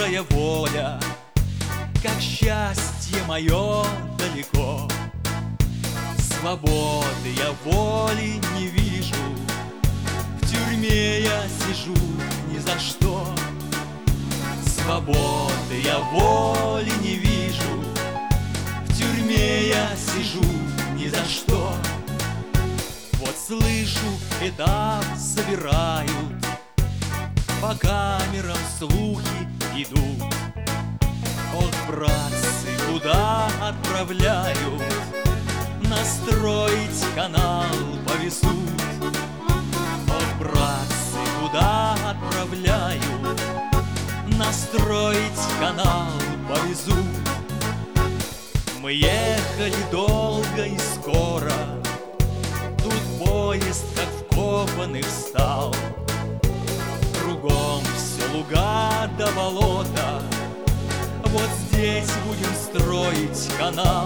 добрая воля, как счастье мое далеко. Свободы я воли не вижу, в тюрьме я сижу ни за что. Свободы я воли не вижу, в тюрьме я сижу ни за что. Вот слышу, этап собирают, по камерам слухи идут. Ох, братцы, куда отправляют? Настроить канал повезут. Ох, братцы, куда отправляют? Настроить канал повезут. Мы ехали долго и скоро, тут поезд как вкопанный встал. Кругом все луга до болота, вот здесь будем строить канал.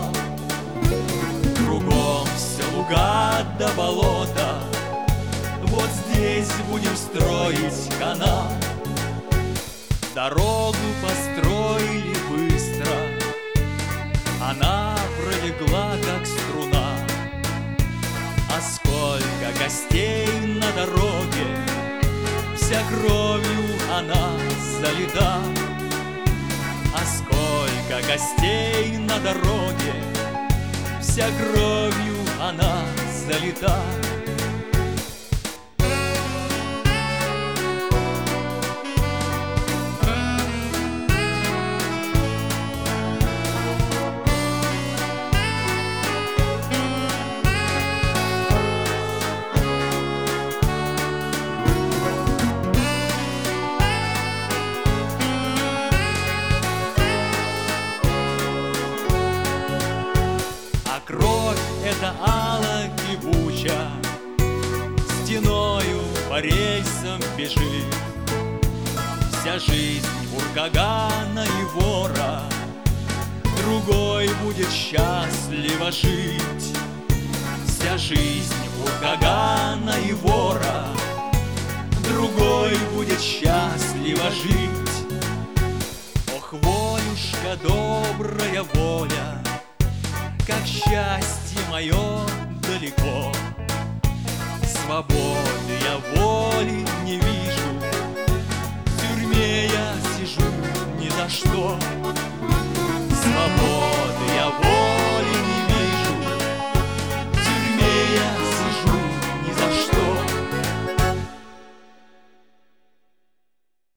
Кругом все луга до болота, вот здесь будем строить канал. Дорогу построили быстро, она пролегла как струна. А сколько гостей на дороге, вся кровью она залита. А сколько гостей на дороге, вся кровью она залита. Кровь эта ала кипуча, стеною по рельсам бежит. Вся жизнь Уркагана и вора, другой будет счастливо жить. Вся жизнь Уркагана и вора, другой будет счастливо жить. Ох, волюшка, добрая воля, как счастье мое далеко. Свободы я воли не вижу, в тюрьме я сижу ни за что. Свобода